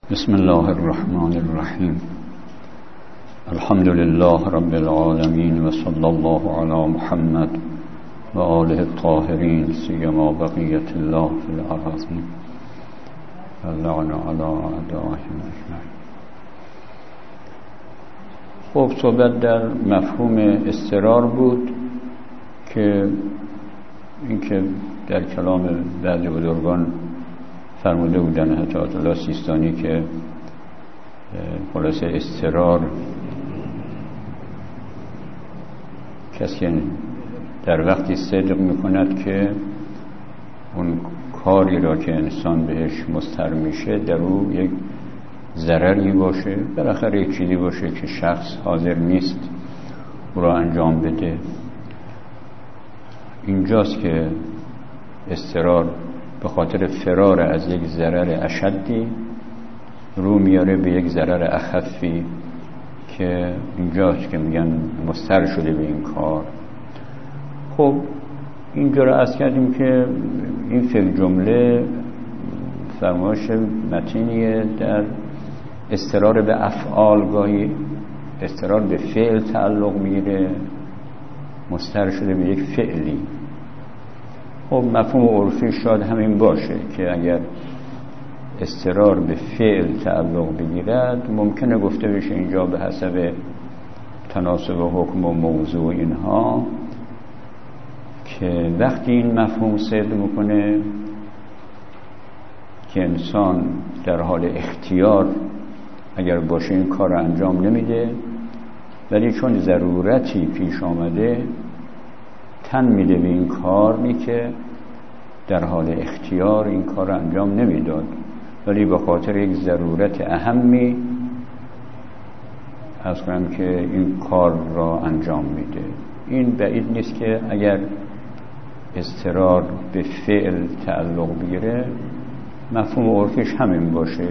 بسم الله الرحمن الرحیم. الحمد لله رب العالمین و صلی الله علی محمد و آله الطاهرین سیما بقیت الله فی الارضین و لعن علی اعدائهم اجمعین. خب صحبت در مفهوم اضطرار بود که اینکه در کلام بعضی بزرگان فرموده بودن، حتی آیت الله سیستانی، که خلاصه اضطرار کسی در وقتی صدق میکند که اون کاری را که انسان بهش مضطر میشه در او یک ضرری باشه، بالاخره یک چیزی باشه که شخص حاضر نیست او را انجام بده. اینجاست که اضطرار به خاطر فرار از یک ضرر اشدی رو میاره به یک ضرر اخفی که اینجاست که میگن مضطر شده به این کار. خب اینجا را عرض کردیم که این فعل جمله فرمایش متینیه در اضطرار به افعال، گاهی اضطرار به فعل تعلق میگیره، مضطر شده به یک فعلی. خب مفهوم عرفی شاید همین باشه که اگر اضطرار به فعل تعلق بگیرد ممکنه گفته بشه اینجا به حسب تناسب حکم و موضوع اینها که وقتی این مفهوم صدق میکنه که انسان در حال اختیار اگر باشه این کار رو انجام نمیده، ولی چون ضرورتی پیش آمده تن میده به این کاری که در حال اختیار این کار رو انجام نمیداد، ولی به خاطر یک ضرورت اهمی از کنم که این کار را انجام میده. این بعید نیست که اگر اضطرار به فعل تعلق بگیره مفهوم عرفیش همین باشه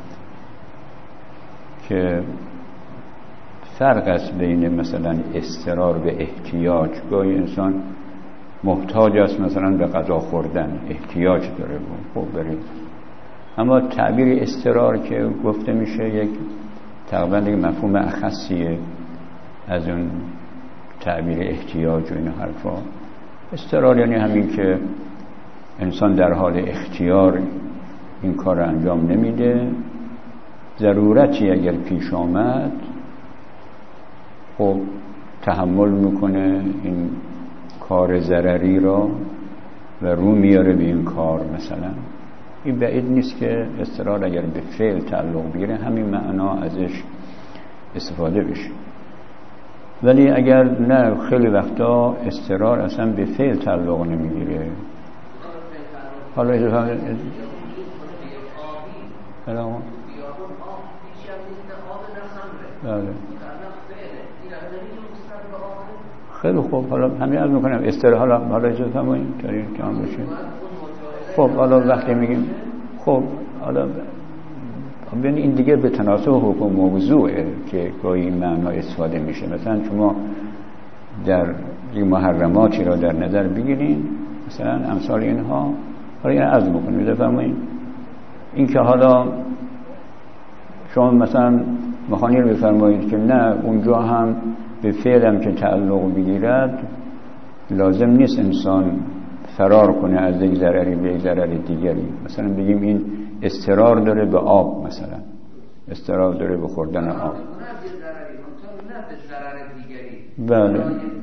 که فرق است بین مثلا اضطرار به احتیاج. گاهی انسان محتاج است مثلا به غذا خوردن، احتیاج داره خب برید، اما تعبیر اضطرار که گفته میشه یک تقریبا یک مفهوم اخصیه از اون تعبیر احتیاج و این حرفا. اضطرار یعنی همین که انسان در حال اختیار این کار رو انجام نمیده، ضرورتی اگر پیش آمد خب تحمل میکنه این کار ضرری را و رو میاره به این کار. مثلا این بعید نیست که اضطرار اگر به فعل تعلق بگیره همین معنا ازش استفاده بشه، ولی اگر نه خیلی وقتا اضطرار اصلا به فعل تعلق نمیگیره. حالا اجازه خیلی خوب. حالا همین عرض میکنم اضطرار. حالا اجازه فرمایید تا این تمام بشه. خب حالا وقتی میگیم خب حالا ببین این دیگه به تناسب حکم موضوعه که گاهی این معنا استفاده میشه. مثلا شما در محرماتی را در نظر بگیرین، مثلا امثال اینها. حالا این عرض میکنم اجازه فرمایید این که حالا شما مثلا مخانی رو بفرمایید که نه اونجا هم به فعلم که تعلق بگیرد لازم نیست انسان فرار کنه از یک ضرری به یک ضرر دیگری. مثلا بگیم این اضطرار داره به آب، مثلا اضطرار داره به خوردن آب. بله.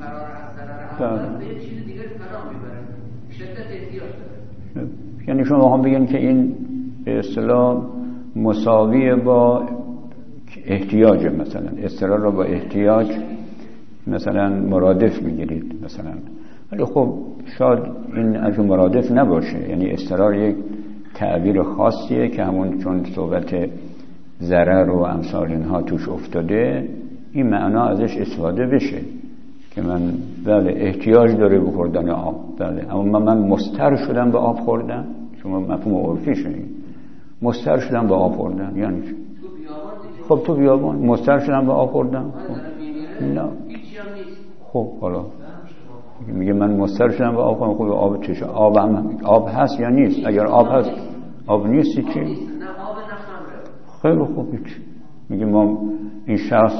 یعنی شما هم بگین که این به اصطلاح مساوی با احتیاج، مثلا اضطرار را با احتیاج مثلا مرادف میگیرید مثلا. ولی خب شاید این از اون مرادف نباشه، یعنی اضطرار یک تعبیر خاصیه که همون چون صحبت ضرر و امثال اینها توش افتاده این معنا ازش استفاده بشه که من بله احتیاج داره به خوردن آب، بله، اما من مضطر شدم به آب خوردن. شما مفهوم عرفی شدید مضطر شدم به آب خوردن یعنی خب تو بیابان مضطر شدم به آب خوردن. نه خب حالا میگه من مضطر شدم به آب خوردن. خب آب چشه؟ آب هست یا نیست؟ اگر آب هست آب نیستی چی؟ خیلی خوب. میگه ما این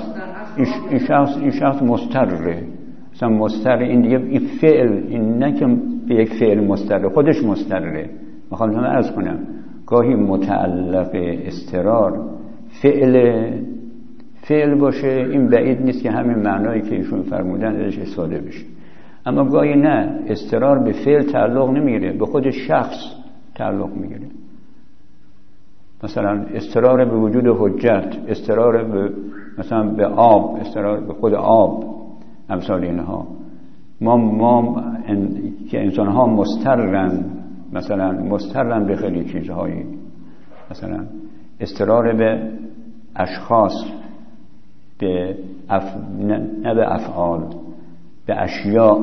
شخص مستره. مثلا مستر این دیگه این فعل، این نه که به یک فعل مستره، خودش مستره. میخوام همه عرض کنم گاهی متعلق استرار فعل باشه، این بعید نیست که همین معنایی که ایشون فرمودن ازش استفاده بشه. اما گاهی نه، استرار به فعل تعلق نمیگیره، به خود شخص تعلق میگیره. مثلا استرار به وجود حجت، استرار به مثلا به آب، استرار به خود آب، امثال اینها. ما که انسان ها مسترن به خیلی چیزهایی، مثلا استرار به اشخاص، نه به افعال، به اشیاء،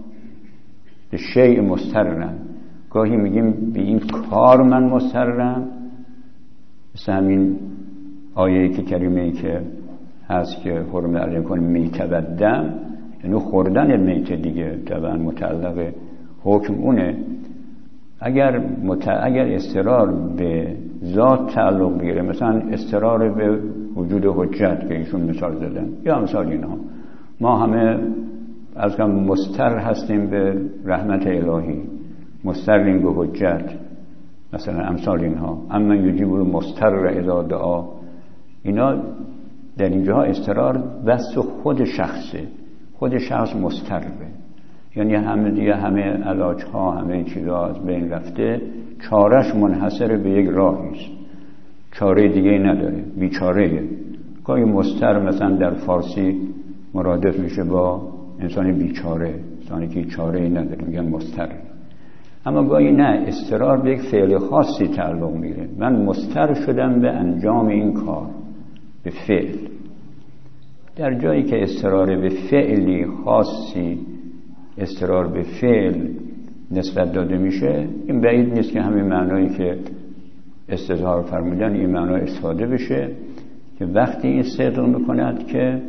به شیء مسترن. گاهی میگیم به این کار من مسترم، مثل همین آیه که کریمه که هست که حرم علیکم میتبدم، یعنی خوردن میت دیگه، طبعا متعلق حکم اونه. اگر استرار به ذات تعلق بگیره، مثلا استرار به وجود حجت که ایشون مثال زدن یا مثال اینها، ما همه از کم مستر هستیم به رحمت الهی، مستریم به حجت، مثلا امثال اینها. اما یجیب المضطر اذا دعا، اینا در اینجاها استرار بس خود شخصه، خود شخص مستره، یعنی همه علاجها، همه چیزها از بین رفته، چارش منحصر به یک راهی است، چاره دیگه نداره، بیچاره. گاهی مستر مثلا در فارسی مرادف میشه با انسان بیچاره، انسانی که چاره‌ای نداره، میگن مستر. اما گاهی نه، استرار به یک فعل خاصی تعلق میگیره. من مستر شدم به انجام این کار، به فعل. در جایی که استرار به فعلی خاصی، استرار به فعل نسبت داده میشه، این بعید نیست که همین معنایی که استظهار فرمودن این معنا استفاده بشه، که وقتی این صدق میکند که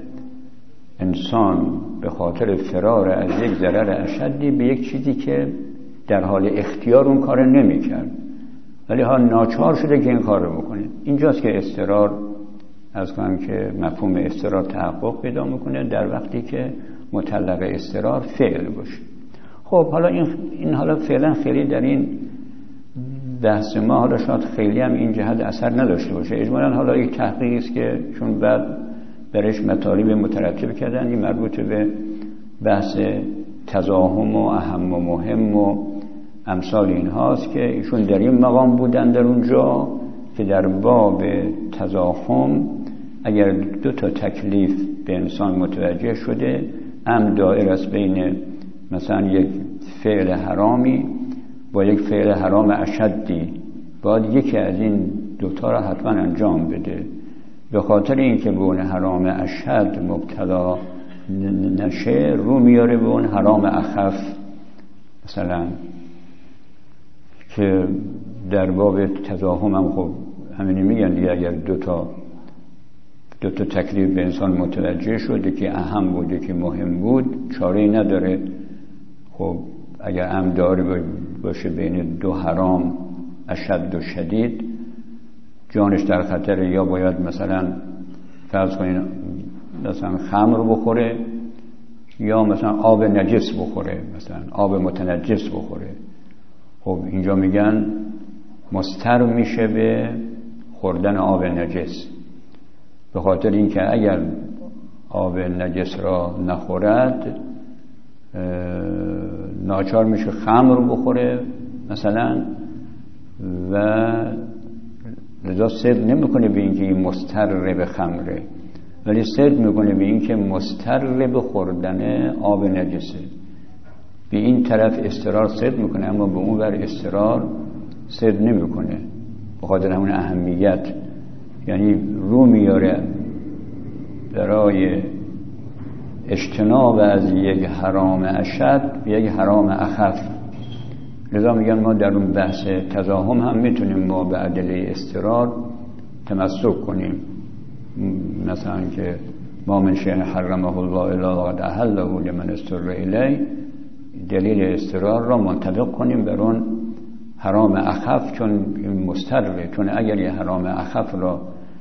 انسان به خاطر فرار از یک ضرر اشدی به یک چیزی که در حال اختیار اون کار نمیکرد، ولی ها ناچار شده که این کار رو بکنه، اینجاست که استرار، از کنم که مفهوم استرار تحقق پیدا میکنه در وقتی که متعلق استرار فعل باشه. خب حالا این حالا فعلا خیلی در این بحث ما حالا شاید خیلی هم این جهت اثر نداشته باشه. اجمالاً حالا یک تحقیقی است که چون بعد برش مطالب مترتب کردن، این مربوط به بحث تزاحم و اهم و مهم و امثال این هاست که ایشون در این مقام بودن در اونجا که در باب تزاحم اگر دو تا تکلیف به انسان متوجه شده، دایر است بین مثلا یک فعل حرامی با یک فعل حرام اشدی، باید یکی از این دوتا را حتما انجام بده. به خاطر اینکه به اون حرام اشد مبتلا نشه، رو میاره به اون حرام اخف، مثلا که در باب تزاحم هم خب همینی میگن دیگه، اگر دو تا تکلیف به انسان متوجه شده که اهم بوده که مهم بود، چاره‌ای نداره. خب اگر امداری باشه بین دو حرام اشد و شدید، جانش در خطره، یا باید مثلا فرض کنین مثلا خمر بخوره یا مثلا آب نجس بخوره، مثلا آب متنجس بخوره. خب اینجا میگن مستر میشه به خوردن آب نجس، به خاطر اینکه اگر آب نجس را نخورد ناچار میشه خمر بخوره مثلا، و لذا صدق نمیکنه به اینکه این مستر به خمره، ولی صدق میکنه به اینکه مستر به خوردن آب نجسه. به این طرف استرار صدق میکنه، اما به اون ور استرار صدق نمیکنه، به خاطر همون اهمیت. یعنی رو میاره برای اجتناب از یک حرام اشد یک حرام اخف. لذا میگن ما در اون بحث تزاحم هم میتونیم ما به ادله استرار تمسک کنیم، مثلا که ما من شیء حرمه الله الا وقد احله لمن اضطر الیه، دلیل استرار را منطبق کنیم بر اون حرام اخف، چون این مستره. چون اگر یه حرام اخف را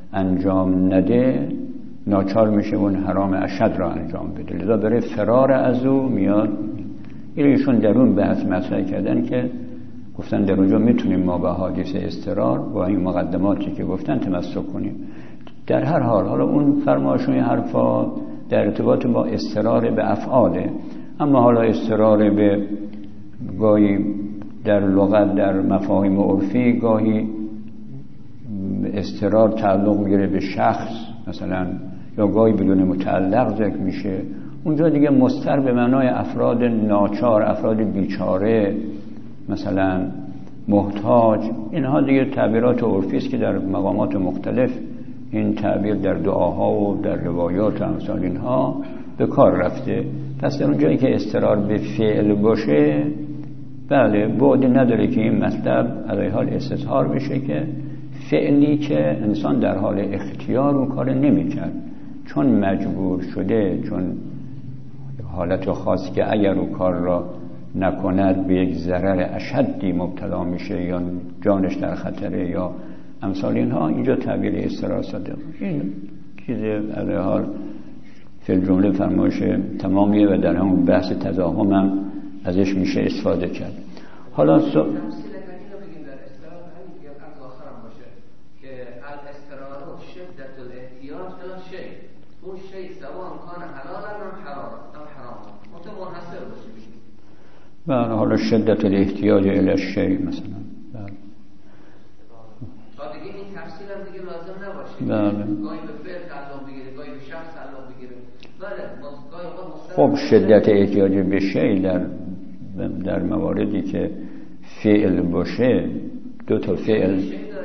انجام نده ناچار میشه اون حرام اشد را انجام بده، لذا برای فرار از او میاد. ایشون در اون بحث مطرح کردن که گفتن در اونجا میتونیم ما به حادث اضطرار با این مقدماتی که گفتن تمسک کنیم. در هر حال حالا اون فرمایشون حرفا در ارتباط با اضطرار به افعاله، اما حالا اضطرار به گاهی در لغت در مفاهیم عرفی گاهی اضطرار تعلق میگیره به شخص مثلا، یا گاهی بدون متعلق ذکر میشه. اونجا دیگه مضطر به معنای افراد ناچار، افراد بیچاره، مثلا محتاج، اینها دیگه تعبیرات عرفی است که در مقامات مختلف این تعبیر در دعاها و در روایات و امثال اینها به کار رفته. پس در اون جایی که اضطرار به فعل باشه، بله بعد نداره که این مطلب علیه حال استظهار بشه که فعلی که انسان در حال اختیار اون کار نمی‌کرد، چون مجبور شده، چون حالت خاصی که اگر اون کار را نکند به یک ضرر اشدی مبتلا میشه یا جانش در خطره یا امثال اینها، اینجا تعبیر اضطرار صادق. این چیز علیه حال فی الجمله فرمایش تمامیه و در همون بحث تضاهم هم ازش میشه استفاده کرد. حالا بله، حالا شدت الاحتیاج الی الشیء مثلا، بله تا دیگه این تفسیر هم دیگه لازم نباشه، بله گاهی به فعل تعلق بگیره، گاهی به شخص تعلق بگیره. بله خب شدت احتیاج به شیء در مواردی که فعل باشه، دو تا فعل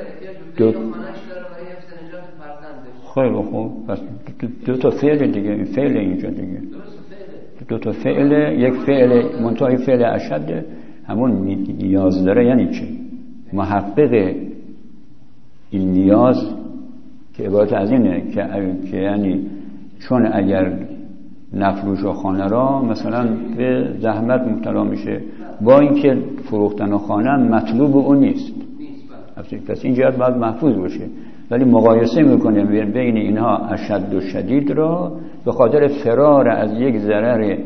خیلی خوب، پس دو تا فعل دیگه، این فعل اینجا دیگه دو تا فعل، یک فعل منتهی فعل اشد همون نیاز داره. یعنی چی؟ محقق این نیاز که عبارت از اینه که یعنی چون اگر نفروش و خانه را مثلا به زحمت مبتلا میشه، با اینکه فروختن خانه مطلوب اون نیست، پس این جهت باید محفوظ باشه، ولی مقایسه میکنه بین اینها اشد و شدید را به خاطر فرار از یک ضرر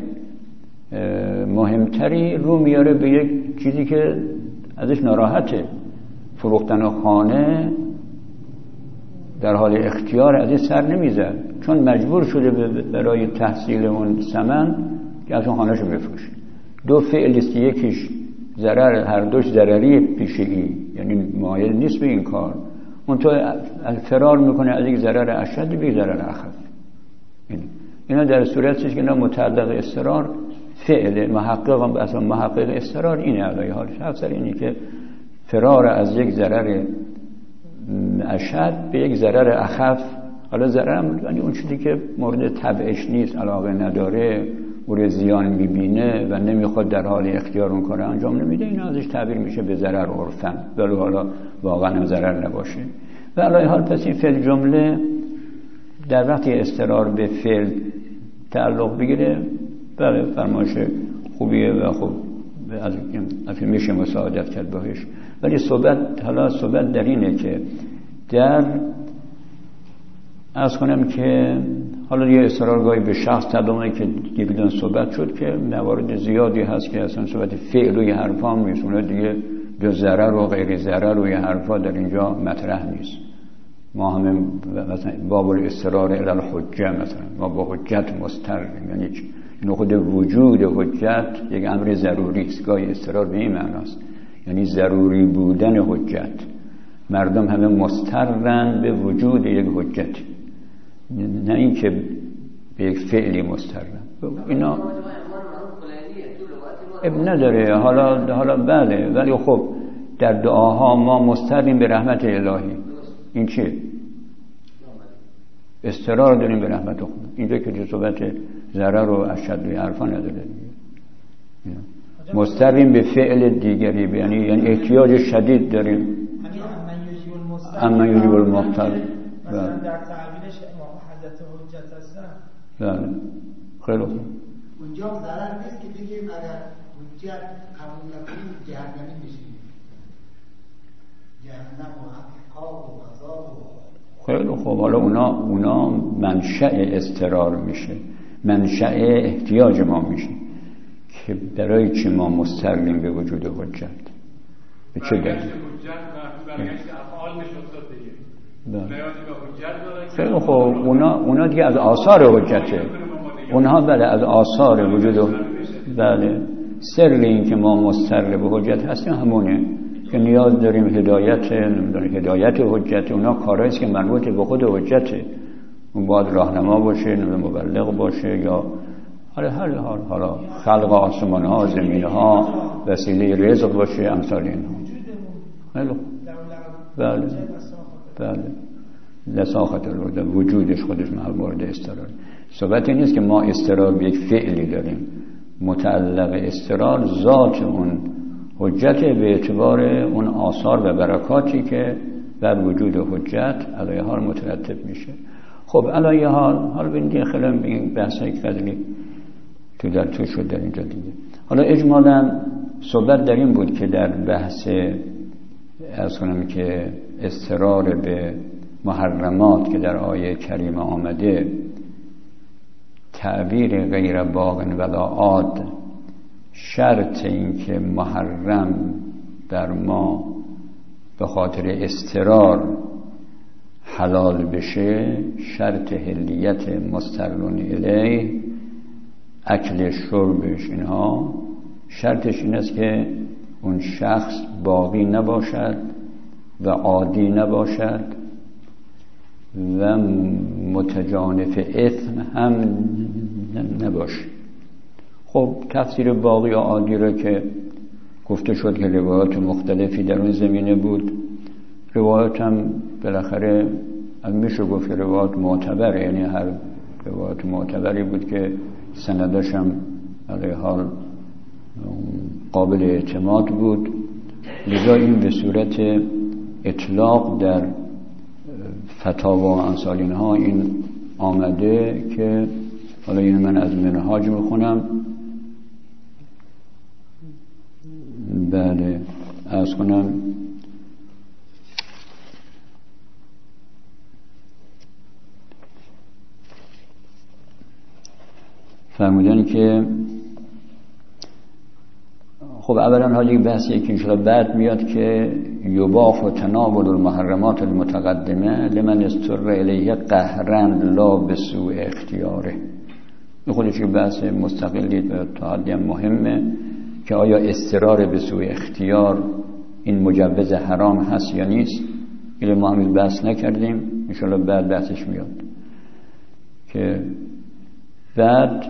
مهمتری رو میاره به یک چیزی که ازش ناراحته. فروختن خانه در حال اختیار از این سر نمیزد، چون مجبور شده برای تحصیل اون ثمن که از اون خانهشو بفروشه. دو فعل است، یکیش ضرر، هر دوش ضرری پیشگی، یعنی مایل نیست به این کار، اون تو فرار میکنه از یک ضرر اشد به یک ضرر اخف. اینا در صورتی که اینا متعلق اضطرار فعل محقق، اصلا محقق اضطرار اینه علیه حالش افسر، اینی که فرار از یک ضرر اشد به یک ضرر اخف. حالا ضرر یعنی اون چیزی که مورد تبعش نیست، علاقه نداره، او زیان میبینه و نمیخواد در حال اختیار اون کار انجام نمیده، اینا ازش تعبیر میشه به ضرر عرفن، ولی حالا واقعا هم ضرر نباشه. و علیه حال پس این فعل جمله در وقتی اضطرار به فعل تعلق بگیره، بله فرمایش خوبیه و خب از میشه مساعدت کرد باهش. ولی صحبت در اینه که در عرض کنم که حالا یه اصرارگاهی به شخص تدامه که دیگه صحبت شد که موارد زیادی هست که اصلا صحبت فعل و یه حرفا هم نیست، اونه دیگه جو ضرر و غیر ضرر و یه حرفا در اینجا مطرح نیست. ما همه مثلا باب الاصرار الی الحجه، مثلا ما با حجت مستر، یعنی این خود وجود حجت یک امر ضروری است. گاهی اصرار به این معناست، یعنی ضروری بودن حجت. مردم همه مسترن به وجود یک حجت، نه اینکه به یک فعلی مسترن. اینا اب نداره. حالا بله، ولی خب در دعاها ما مستریم به رحمت الهی. این چیه؟ استرار داریم به رحمت خدا. اینجا که صحبت ضرر و اشد و حرفا نداره، مستریم به فعل دیگری، یعنی احتیاج شدید داریم. اما یجیب المضطر مثلا در تعبیرش حضرت حجت هستن، بله خیلی خوب. اونجا ضرر نیست که بگیم اگر حجت قبول نکنیم جهنمی میشیم، جهنم و عقاب و عذاب و خیلی خوب، حالا اونا منشأ اضطرار میشه، منشأ احتیاج ما میشه که برای چی ما مستقیم به وجود حجت، به چه دلیل؟ خیلی خوب، اونا دیگه از آثار حجته، اونها بله از آثار وجود. بله سر این که ما مستقل به حجت هستیم همونه که نیاز داریم هدایت حجت. اونا کارهایی است که مربوط به خود حجته، اون باید راهنما باشه، مبلغ باشه، یا حالا خلق آسمان ها، زمین ها، وسیله رزق باشه، امثال اینها. خیلی بله لساخت الوجود، وجودش خودش مورد استرار. صحبت این نیست که ما استرار به یک فعلی داریم، متعلق استرار ذات اون حجت به اعتبار اون آثار و برکاتی که در وجود حجت علیه حال مترتب میشه. خب علیه حال ببینید خیلی این بحثایی که قدری تو در تو شد در اینجا دیگه. حالا اجمالا صحبت در این بود که در بحث از کنم که استرار به محرمات که در آیه کریمه آمده، تعبیر غیر باغ ولا عاد، شرط این که محرم در ما به خاطر استرار حلال بشه، شرط حلیت مستقلون الیه، اکل شربش، اینها شرطش این است که اون شخص باقی نباشد و عادی نباشد و متجانف اثم هم نباشه. خب تفسیر باقی و عادی را که گفته شد که روایات مختلفی در اون زمینه بود، روایات هم بالاخره میشه گفت روایات معتبر، یعنی هر روایات معتبری بود که سندش هم علیه حال قابل اعتماد بود. لذا این به صورت اطلاق در فتاوا و امثال اینها این آمده که حالا این من از منهاج میخونم. بله عرض کنم فرمودن که خب اولا حالا یک بحثی که انشاءالله بعد میاد که یباح و تناول المحرمات المتقدمه لمن استر الیه قهرا لا بسوء اختیاره. این خودش یک بحث مستقلی و تعدی مهمه که آیا استرار به سوء اختیار این مجوز حرام هست یا نیست. این ما هنوز بحث نکردیم، انشاءالله بعد بحثش میاد که بعد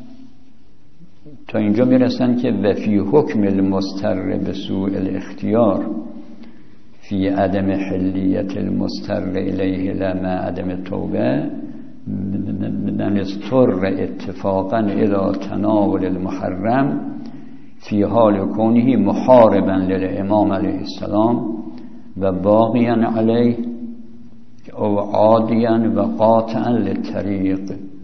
تا اینجا میرسن که و فی حکم المستر به سوء الاختیار فی عدم حلیت المستر الیه لما عدم توبه من استر اتفاقا الى تناول المحرم فی حال کونه محاربا للامام علیه السلام و باقیا علیه او عادیا و قاطعا للطریق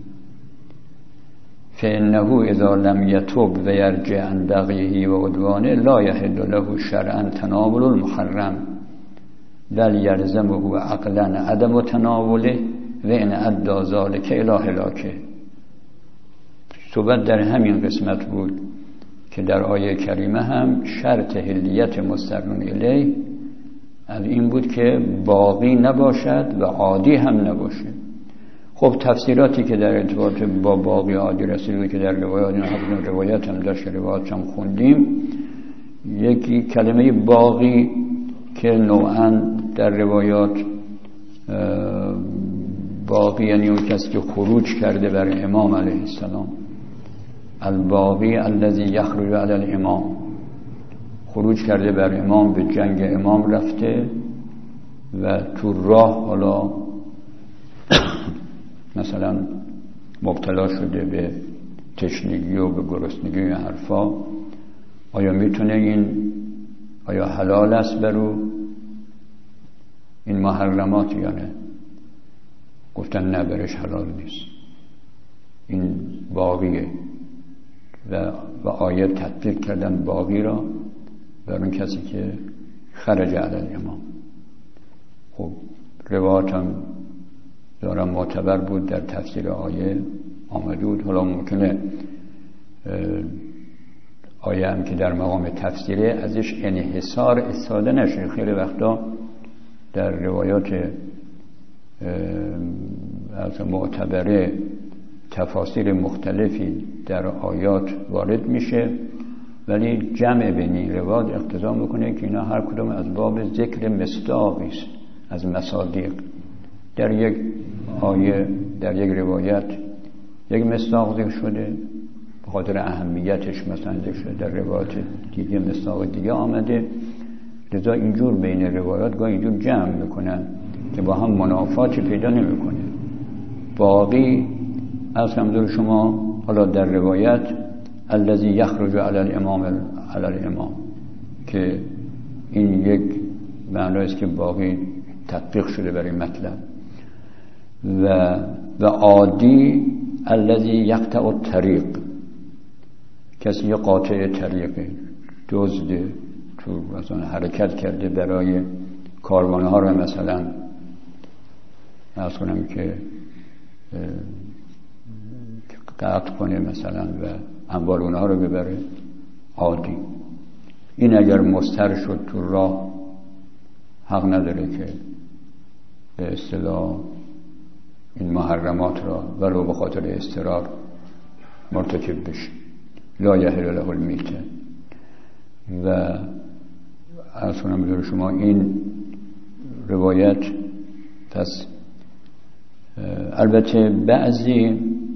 فإنه اذا لم يتوب و یرجع عن بغیه و عدوانه لا يحل له شرعا تناول المحرم بل یلزمه عقلا عدم تناوله و ان ادى ذلك الی هلاکه. صحبت در همین قسمت بود که در آیه کریمه هم شرط حلیت مستقیم الیه از این بود که باقی نباشد و عادی هم نباشه. خب تفسیراتی که در ارتباط با باقی عادی رسیده که در روایات هم داشت، روایات هم خوندیم، یکی کلمه باقی که نوعا در روایات باقی یعنی اون کسی که خروج کرده بر امام علیه السلام، الباقی الذی یخرج علی الامام، خروج کرده بر امام، به جنگ امام رفته و تو راه حالا مثلا مبتلا شده به تشنگی و به گرسنگی و حرفا. آیا میتونه این، آیا حلال است برو این محرمات یا نه؟ گفتن نه، برش حلال نیست، این باقیه و آیه تطبیق کردن باقی را بر اون کسی که خرج علی الامام. خب روایات هم ظاهرا معتبر بود در تفسیر آیه آمده بود. حالا ممکنه آیه هم که در مقام تفسیره ازش انحصار استفاده نشه. خیلی وقتا در روایات از معتبره تفاسیر مختلفی در آیات وارد میشه، ولی جمع بین این روایات اقتضا میکنه که اینا هر کدوم از باب ذکر مصداقی است از مصادیق. در یک آیه در یک روایت یک مصداق ذکر شده به خاطر اهمیتش مثلا ذکر شده، در روایت دیگه مصداق دیگه آمده، لذا اینجور بین روایات گاهی اینجور جمع میکنن که با هم منافاتی پیدا نمیکنه. باقی از حضور شما حالا در روایت الذی یخرج علی الامام که این یک معنی است که باقی تطبیق شده برای مطلب. و عادی الذی یقطع الطریق، کسی قاطع طریقه، دزد تو مثلا حرکت کرده برای کاروانها رو مثلا از کنم که قطع کنه مثلا و اموال اونها رو ببره، عادی. این اگر مستر شد تو راه حق نداره که به اصطلاح این محرمات را ولو به خاطر اضطرار مرتکب بشه. لا یحل له المیته. و از کنم بدون شما این روایت پس البته بعضی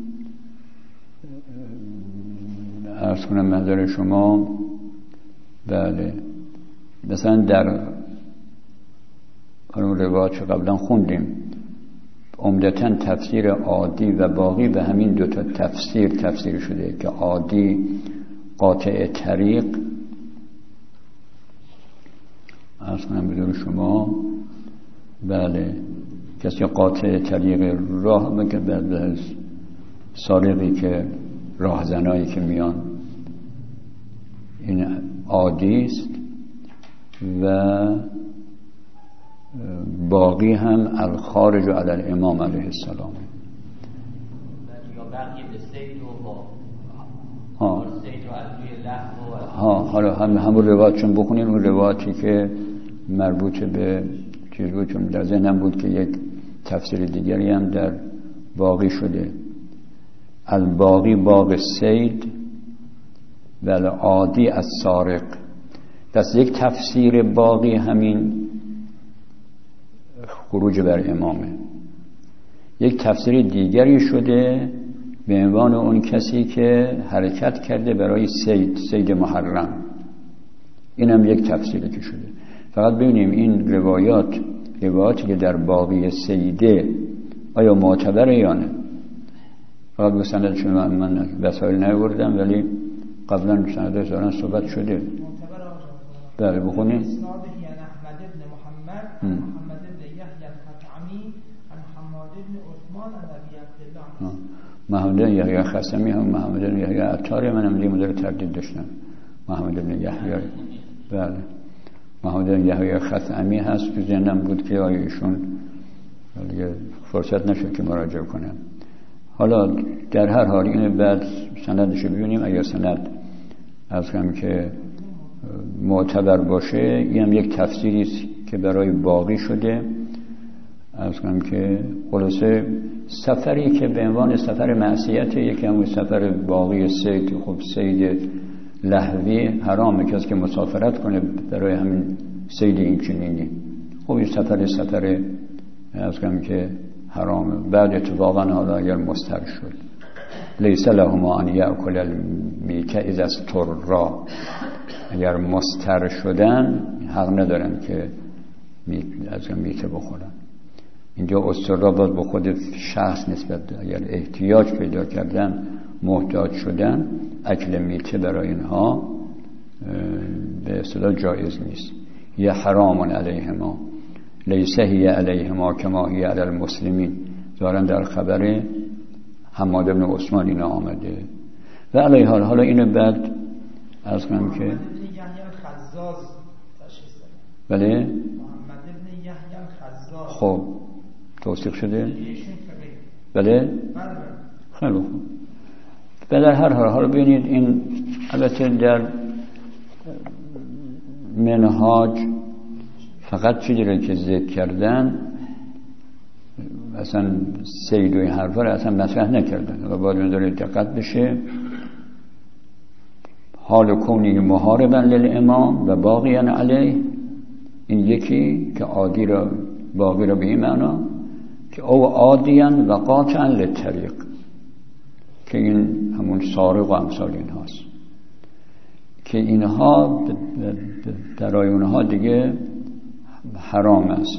از کنم منظر شما بله مثلا در اون روایت که قبلا خوندیم عمدتاً تفسیر عادی و باقی به همین دوتا تفسیر شده که عادی قاطع طریق از کنم بدون شما بله کسی قاطع طریق راه بگه به سارقی که راهزنایی که میان این عادی است و باقی هم الخارج علی الامام علیه السلام. حالا همون روایت چون بخونیم اون روایتی که مربوط به چیز بود، چون در ذهنم بود که یک تفسیر دیگری هم در باقی شده الباقی باغ سید و العادی از سارق. دست یک تفسیر باقی همین خروج بر امامه، یک تفسیر دیگری شده به عنوان اون کسی که حرکت کرده برای سید محرم. این هم یک تفسیری که شده. فقط ببینیم این روایاتی که در باقی سیده آیا معتبره یا نه. فقط به سندشون من وسایل نیاوردم ولی قبلا سندش دارن صحبت شده. بله بخونیم. محمد بن یحیی خثمی هم محمد بن یحیی عطاری منم دیگه مدار تردید داشتم. محمد بن یحیی بله محمد بن یحیی خثمی هست که ذهنم بود که ایشون فرصت نشد که مراجعه کنم. حالا در هر حال اینو بعد سندشو ببینیم. اگر سند از هم که معتبر باشه این هم یک تفسیری است که برای باقی شده. از هم که خلاصه سفری که به عنوان سفر معصیت یکی همون سفر باقی سید. خب سید لهوی حرامه کسی که مسافرت کنه برای همین سید این چنینی. خب این سفر از هم که حرامه. بعد اتفاقا حالا اگر مستر شد لیس لهما ان یأکل المیت اذا استرا، اگر مستر شدن حق ندارن که از میته بخورن. اینجا استرا باز به خود شخص نسبت ده. اگر احتیاج پیدا کردن محتاج شدن اکل میته برای اینها به اصطلاح جایز نیست. یه حرام علیهما لیس هی علیهما کما هی علی المسلمین دارن در خبر حماد بن عثمان اینا آمده. و علیه حالا اینو بعد از کنم که بله محمد بن یحیی الخزاز. خب توثیق شده؟ بله؟ خیلی خوب. و در هر حال حالا ببینید این البته در منهاج فقط چیزی رو که ذکر کردن اصلا سید و این حرفا رو اصلا مطرح نکردن و باید داره دقت بشه. حال کونی محاربا للامام و باقیاً علیه، این یکی که عادی را باقی را به این معنا که او عادیاً و قاطعاً للطریق، که این همون سارق و امثال این هاست که اینها درای اونها دیگه حرام است،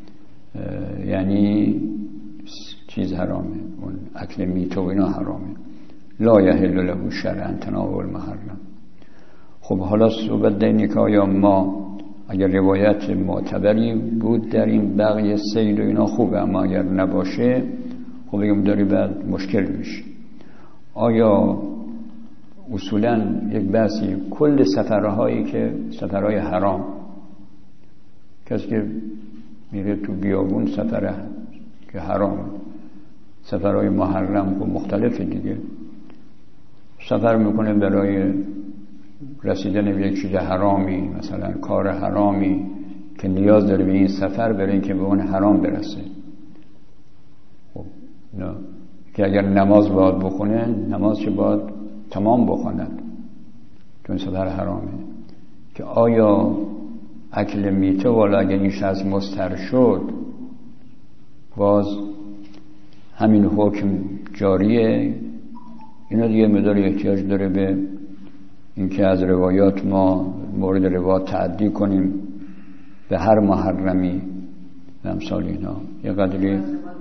یعنی چیز حرامه، اون اکل میت و اینا حرامه. لا یحل له شرعا تناول المحرم. خب حالا صحبت در اینه که آیا ما اگر روایت معتبری بود در این بقیه سید و اینا خوبه، اما اگر نباشه خب بگم داری بعد مشکل میشه. آیا اصولا یک بحثی کل سفرهایی که سفرهای حرام، کسی که میره تو بیابون سفره که حرام، سفرهای محرم و مختلف دیگه، سفر میکنه برای رسیدن به یک چیز حرامی، مثلا کار حرامی که نیاز داره به این سفر برای اینکه به اون حرام برسه. خب نه که اگر نماز باید بخونه، نماز که باید تمام بخوند چون سفر حرامه. که آیا اکل میته والا اگر این شخص مضطر شد باز همین حکم جاریه؟ اینا دیگه مدار احتیاج داره به اینکه از روایات ما مورد روایات تعدی کنیم به هر محرمی و امثال اینا. یه قدری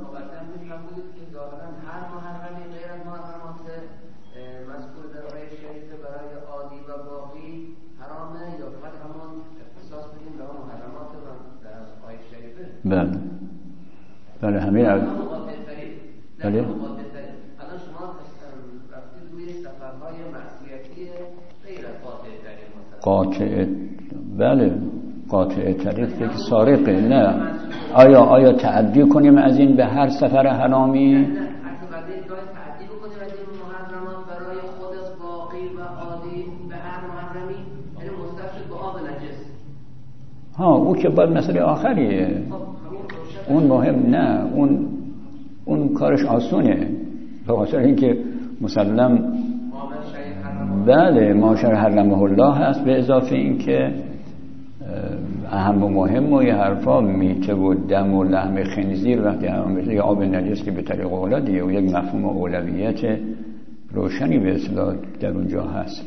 بله بله همین بله. الان شما رفتید روی سفرهای معصیتی غیر قاطع طریق، مثلا بله قاطع طریق که سارقه. نه آیا تعدی کنیم از این به هر سفر حرامی؟ نه تعدی بکنیم از این محرمات برای خود باقی و عادی به هر محرمی، یعنی مستفشد به آب نجس. او که باید مسئله آخریه، اون مهم نه، اون کارش آسونه، به خاطر اینکه مسلم بله معاشر حرمه الله هست، به اضافه اینکه اهم و مهم و یه حرفا میته و دم و لحم خنزیر وقتی حرام بشه یا آب نجس که به طریق اولا دیگه و یک مفهوم اولویت روشنی به اصطلاح در اونجا هست.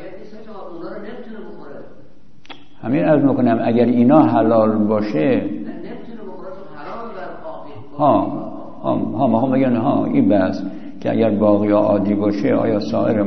همین عرض میکنم اگر اینا حلال باشه ما هم بگن این بحث که اگر باقی یا عادی باشه آیا سایر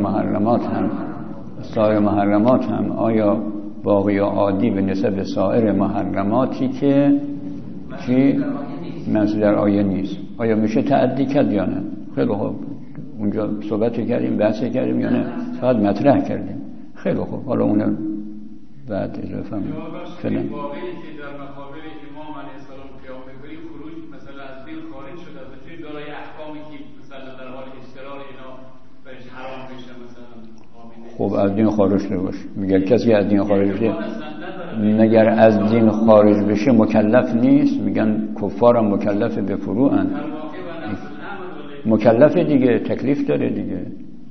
محرمات هم آیا باقی یا عادی به نسبت سایر محرماتی که چی منصوب در آیه نیست آیا میشه تعدی کرد یا نه؟ خیلی خوب اونجا صحبت کردیم، بحث کردیم یا نه؟ فقط مطرح کردیم. خیلی خوب حالا اون بعد اضافه هم فعلا واقعی که در مقابل امام علیه السلام قیام بکنی خروج مثلا از دین خارج شده از چیز دارای احکامی که مثلا در حال اشترار اینا برش حرام بشه مثلا خب از دین خارج شده باشه. میگه کسی از دین خارج بشه مگر از دین خارج بشه مکلف نیست؟ میگن کفارم مکلف به فروعن، مکلف دیگه، تکلیف داره دیگه،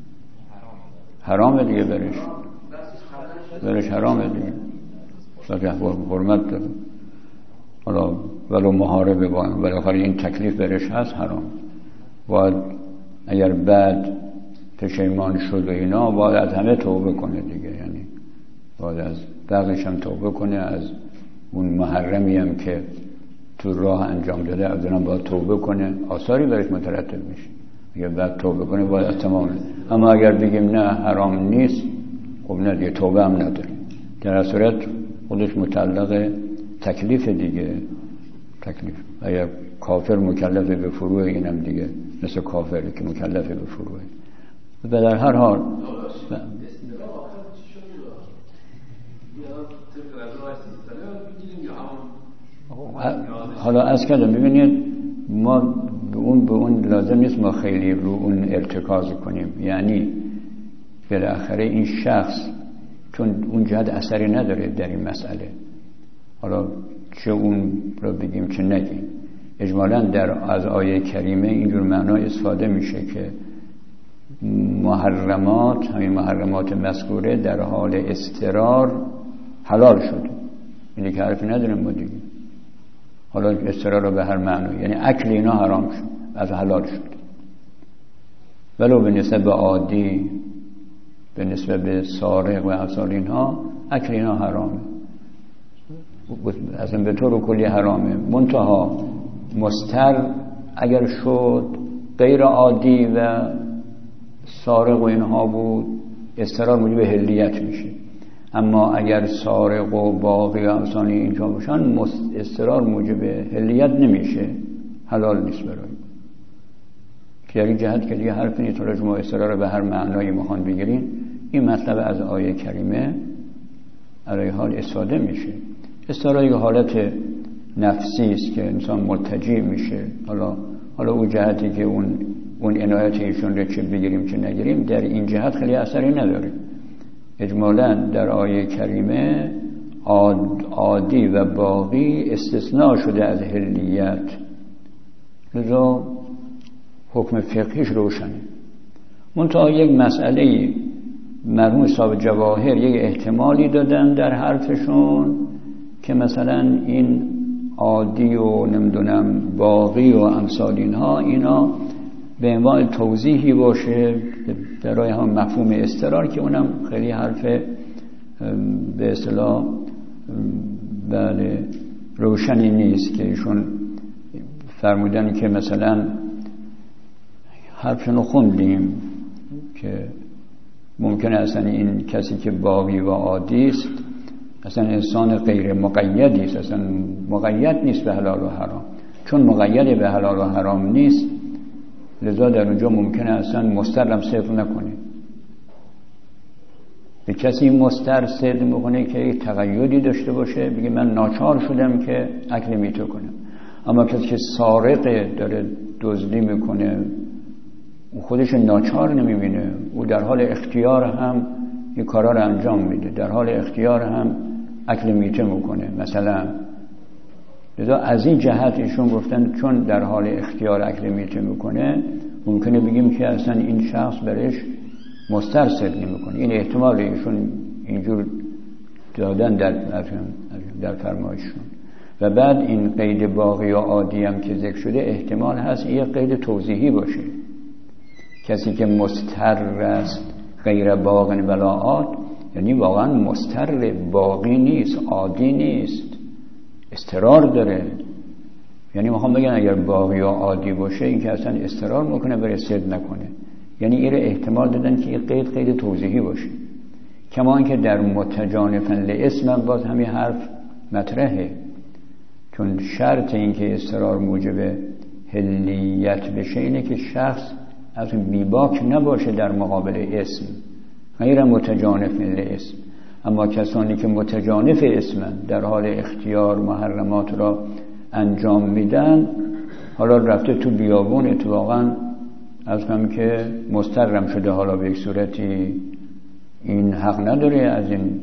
حرامه دیگه برش حرامه دیگه، حرمت داره. حالا ولو محاربه بالاخره این تکلیف برش هست، حرام. باید اگر بعد پشیمان شد و اینا باید از همه توبه کنه دیگه، یعنی باید از بقیش هم توبه کنه، از اون محرمی هم که تو راه انجام داده از اونم باید توبه کنه، آثاری برش مترتب میشه. اگر بعد توبه کنه باید از تمام. اما اگر بگیم نه حرام نیست خب نه دیگه توبه هم نداره. در صورت خودش متعلق تکلیف دیگه، تکلیف. اگر کافر مکلف به فروع اینم دیگه مثل کافری که مکلف به فروع. و در هر حال حالا از کردم ببینید ما به اون لازم نیست ما خیلی رو اون ارتکاز کنیم. یعنی بالاخره این شخص چون اون جهت اثری نداره در این مسئله، حالا چه اون رو بگیم چه نگیم، اجمالاً از آیه کریمه اینجور معنا استفاده میشه که محرمات، همین محرمات مذکوره در حال اضطرار حلال شد. اینی که حرفی نداریم ما دیگه. حالا اضطرار رو به هر معنی، یعنی اکل اینا حرام شد، از حلال شد. ولو به نسبت به عادی، به نسبت به سارق و امثال اینها، اکل اینا حرامه، اصلا به طور کلی حرامه. منتها مستر اگر شد غیر عادی و سارق و اینها بود، اضطرار موجب حلیت میشه. اما اگر سارق و باقی و امثال اینجا باشن، اضطرار موجب حلیت نمیشه، حلال نیست برای. که در این جهت که دیگه حرف نیست راجع به اضطرار به هر معنایی میخوان بگیرین، این مطلب از آیه کریمه علیه حال استفاده میشه. اضطرار یک حالت نفسی است که انسان ملتجی میشه. حالا اون جهتی که اون عنایت ایشون رو چه بگیریم چه نگیریم، در این جهت خیلی اثری نداره. اجمالاً در آیه کریمه عادی و باقی استثناء شده از حلیت، لذا حکم فقهیش روشنه. منتها یک مسئله مرحوم صاحب جواهر یک احتمالی دادن در حرفشون که مثلا این عادی و نمیدونم باقی و امثال اینها، اینا به عنوان توضیحی باشه برای هم مفهوم اضطرار، که اونم خیلی حرف به اصطلاح بله روشنی نیست. که ایشون فرمودن که مثلا حرفشون رو خوندیم که ممکنه اصلا این کسی که باقی و عادی است اصلا انسان غیر مقیدی است، اصلا مقید نیست به حلال و حرام. چون مقید به حلال و حرام نیست، لذا در اونجا ممکنه اصلا مسترم صدق نکنه. به کسی مستر صدق میکنه که یک تقیدی داشته باشه، بگه من ناچار شدم که اکل میته کنم. اما کسی که سارق داره دزدی میکنه، او خودش ناچار نمیبینه، او در حال اختیار هم این کارا رو انجام میده، در حال اختیار هم اکل میته میکنه مثلا. لذا از این جهت ایشون گفتن چون در حال اختیار اکل میته میکنه، ممکنه بگیم که اصلا این شخص برش مستر صدق نمیکنه. این احتمال ایشون اینجور دادن در فرمایششون. و بعد این قید باقی و عادی هم که ذکر شده، احتمال هست این قید توضیحی باشه. کسی که مستر است غیر باق ولا عاد، یعنی واقعا مستر باقی نیست، عادی نیست، اضطرار داره. یعنی میخوام بگم اگر باقی و عادی باشه، این که اصلا اضطرار میکنه برای صدق نکنه. یعنی این احتمال دادن که این قید توضیحی باشه. کما اینکه در متجانفا لاسم باز همین حرف مطرحه، چون شرط این که اضطرار موجب حلیت بشه اینه که شخص از بیباک نباشه در مقابل اسم، غیر متجانف لاسم. اما کسانی که متجانف اسمن، در حال اختیار محرمات را انجام میدن، حالا رفته تو بیابون اتفاقا از هم که مسترم شده، حالا به یک صورتی این حق نداره از این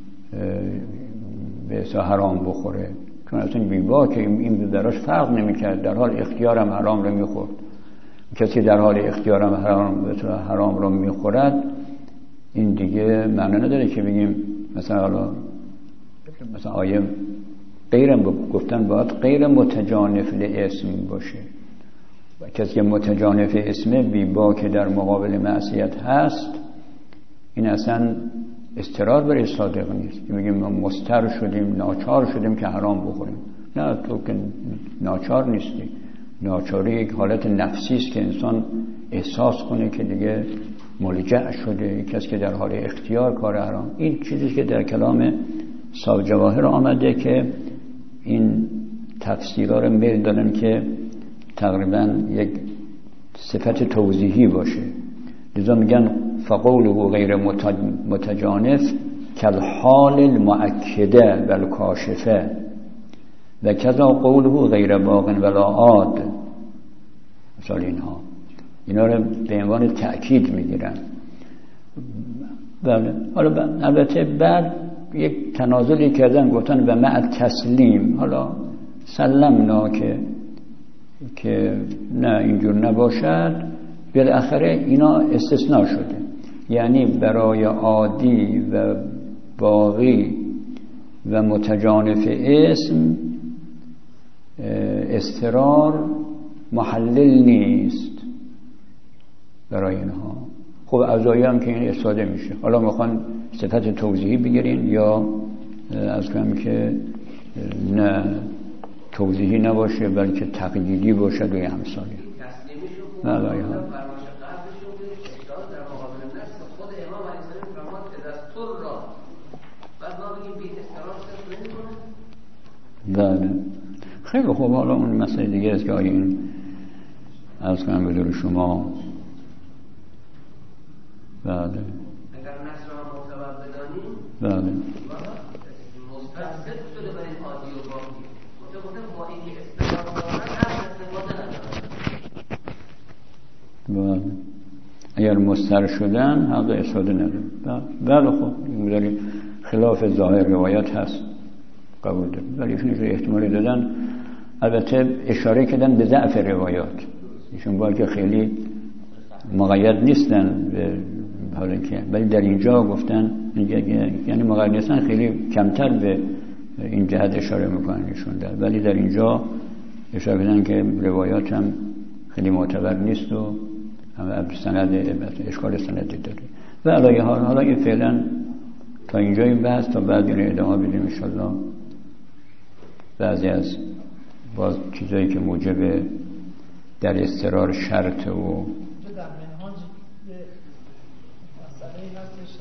به اصلا حرام بخوره، چون اصلا بیباک این براش فرق نمیکرد، در حال اختیارم حرام رو میخورد. کسی در حال اختیارم حرام رو میخورد، این دیگه معنی نداره که بگیم مثلا آیه غیر گفتن باید غیر متجانف لاسم باشه. و کسی که متجانف اسم بیباک در مقابل معصیت هست، این اصلا اضطرار برای صادق نیست که بگیم ما مستر شدیم، ناچار شدیم که حرام بخوریم. نه، تو که ناچار نیستی. ناچاری یک حالت نفسی است که انسان احساس کنه که دیگه ملجأ شده، کسی که در حال اختیار کار حرام. این چیزی که در کلام صاحب جواهر آمده که این تفسیرها رو میل دادن که تقریبا یک صفت توضیحی باشه. لذا میگن فقوله غیر متجانف کالحال المؤکده و الکاشفه و کذا قوله غیر باق ولا عاد امثال اینها، اینا رو به عنوان تأکید میگیرن. بله. حالا البته بعد یک تنازلی کردن، گفتن و مع تسلیم، حالا سلمنا که نه اینجور نباشد، بالاخره اینا استثناء شده. یعنی برای عادی و باقی و متجانف اسم استرار محلل نیست برای اینها. خب اعضایی هم که این استفاده میشه. حالا میخوان صفت توضیحی بگیرین یا از کنم که نه توضیحی نباشه بلکه تقییدی باشه و امثالی. نه لایه ها بله. خیلی خوب. حالا اون مسئله دیگه است که آیا این از کنم بدون شما بله اگر نصر را معتبر بدانیم بله مستثبت شده برای عادی و باقی، متقابل با اینکه استفاده دارن هم استفاده ندارن. بله. اگر مستر شدن حق استفاده ندارن. بله. خب این خلاف ظاهر روایت هست، قبول داریم، ولی ایشون احتمالی دادن. البته اشاره کردن به ضعف روایات، ایشون باید که خیلی مقید نیستن به حالا که، ولی در اینجا گفتن یعنی مقید نیستن، خیلی کمتر به این جهت اشاره میکنن ایشون در، ولی در اینجا اشاره کردن که روایات هم خیلی معتبر نیست و هم سند اشکال سندی داره. و علاوه حالا این فعلا تا اینجا این بحث، تا بعد این ادامه بدیم ان شاء الله. بعضی از باز چیزایی که موجب در استرار شرط و در منهاج مسئله هست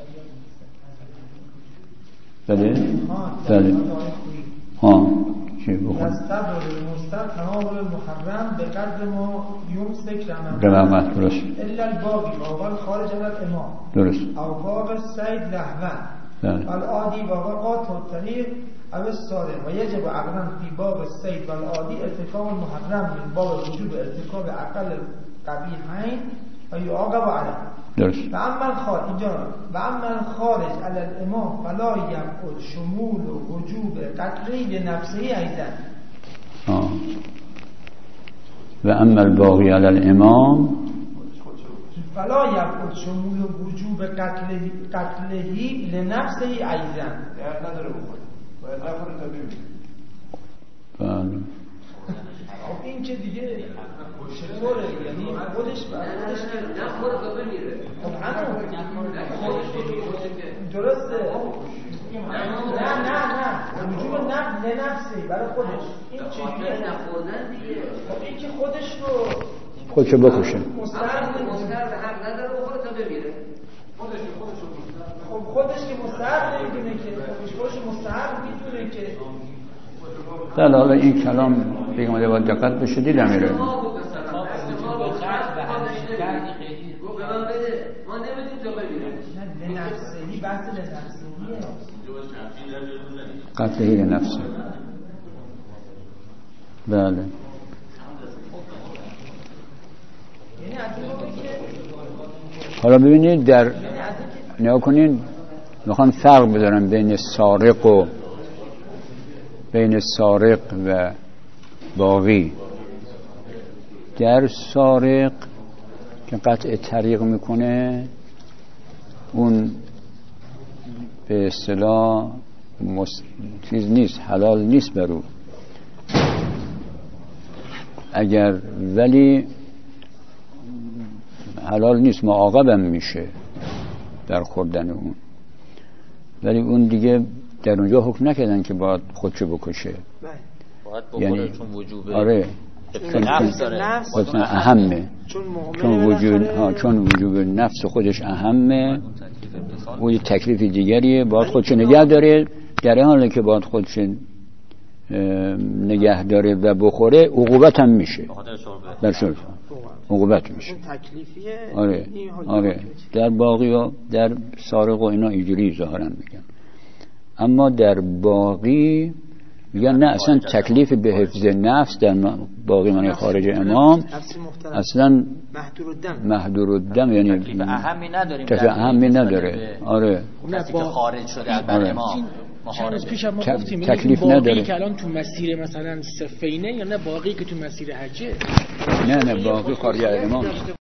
شریعت بله ها چی بخون یستبر المستر تناول المحرم به قدر ما یمسک رمضان درست الا الباقی واقع خارج از الامام درست او واقع سید لهوان والعادی واقع قاطع الطریق او الصارم و یجب عقلا فی باب السید والعادی ارتکاب المحرم من باب وجوب ارتکاب اقل قبیحین و یعاقب علیه. درست. و اما الخارج علی الامام فلا یبعد شمول و وجوب قتلی لنفسه ایضا. و اما الباقی علی الامام فلا یبعد شمول و وجوب قتلهی لنفسه ایضا. نداره بخوره باید نخوره تا ببینه. بله. خب این که دیگه چطوره؟ یعنی خودش نخوره تا بمیره. خب همون درسته. نه وجوب لنفسه برای خودش. این چجوریه؟ نخوردن دیگه. خب این که خودش رو خودشو بکشه. مستعد حق نداره بخوره تا بمیره. خب خودش که مستحق نمیدونه که خودش مستحق میدونه که بله. حالا این کلام بگم باید دقت بشه دیدم میره. ما نمیدیم تا بمیره. نه نفسهی بحث لنفسهیه. قتلهی لنفسه. بله. حالا ببینید در نیا کنین میخوان فرق بذارن بین سارق و باقی. در سارق که قطع طریق میکنه اون به اصطلاح چیز نیست، حلال نیست برو، اگر ولی حلال نیست، معاقبم میشه در خوردن اون، ولی اون دیگه در اونجا حکم نکردن که باید خودشو بکشه، باید بخوره یعنی چون وجوبه. آره چون اهمه، چون وجوب نفس خودش اهمه، اون تکلیف دیگریه، باید خودشو نگه داره، در این حالی که باید خودش نگه داره و بخوره عقوبت هم میشه، در شرف عقوبت میشه. آره در باقی و در سارق و اینا اینجوری ظاهرا میگن، اما در باقی میگن نه اصلا تکلیف به حفظ نفس در باقی معنی خارج امام اصلا محدور الدم یعنی تکلیف اهمی نداریم، تکلیف اهمی نداره. آره کسی که خارج شده از بر امام چند از پیش هم ما گفتیم تکلیف باقی نداره که الان تو مسیر مثلا صفینه یا نه باقی که تو مسیر حجه؟ نه باقی خارج امام